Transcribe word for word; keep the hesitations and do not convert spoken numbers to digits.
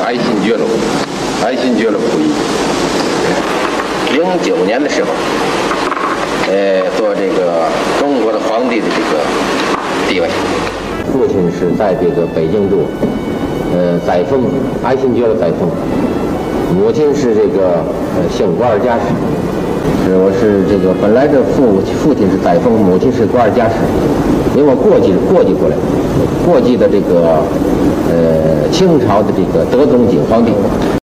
爱新觉罗，爱新觉罗溥仪。零九年的时候，呃，做这个中国的皇帝的这个地位。父亲是在这个北京住，呃，载沣，爱新觉罗载沣。母亲是这个呃姓瓜尔佳氏。是我是这个本来这父父亲是载沣，母亲是瓜尔佳氏，因为我过继过继过来，过继的这个呃清朝的这个德宗景皇帝。